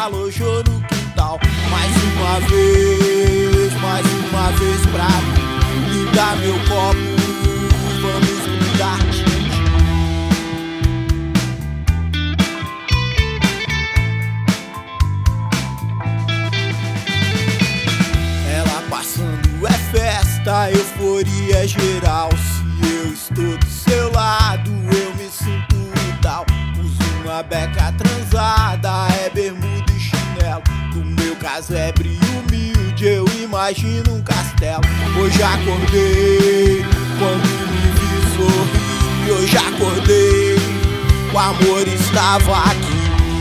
alojou no quintal. Mais uma vez pra brindar meu copo. Vamos brindar. Ela passando é festa, euforia geral. Se eu estou do seu lado, eu me sinto tal. Uso uma beca transada, é bermuda e chinelo. No meu casebre humilde, eu imagino um castelo. Hoje acordei, quando me vi sorrir. Hoje acordei, o amor estava aqui.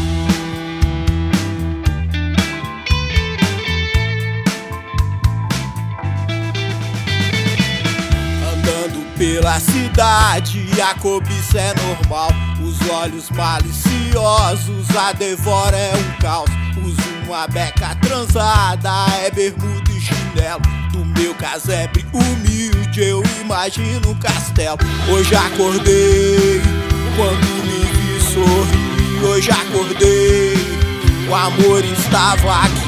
Pela cidade, a cobiça é normal. Os olhos maliciosos, a devora é um caos. Uso uma beca transada, é bermuda e chinelo. Do meu casebre humilde, eu imagino um castelo. Hoje acordei, quando me vi sorrir. Hoje acordei, o amor estava aqui.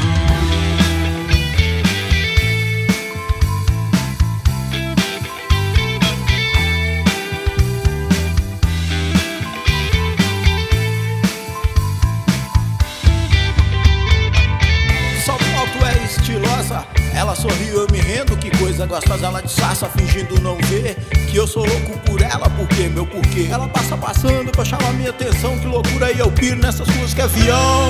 Ela sorriu, eu me rendo, que coisa gostosa. Ela disfarça, fingindo não ver que eu sou louco por ela, por quê, meu porquê? Ela passa passando pra chamar minha atenção. Que loucura, e eu piro nessas ruas que é avião.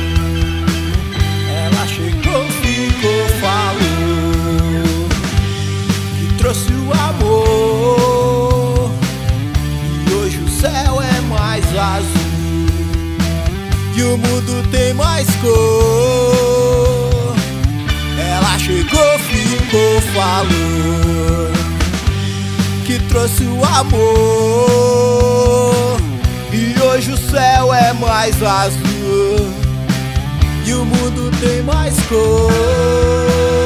Ela chegou, ficou, falou que trouxe o amor. E hoje o céu é mais azul e o mundo tem mais cor. Ela chegou, ficou, falou que trouxe o amor. E hoje o céu é mais azul e o mundo tem mais cor.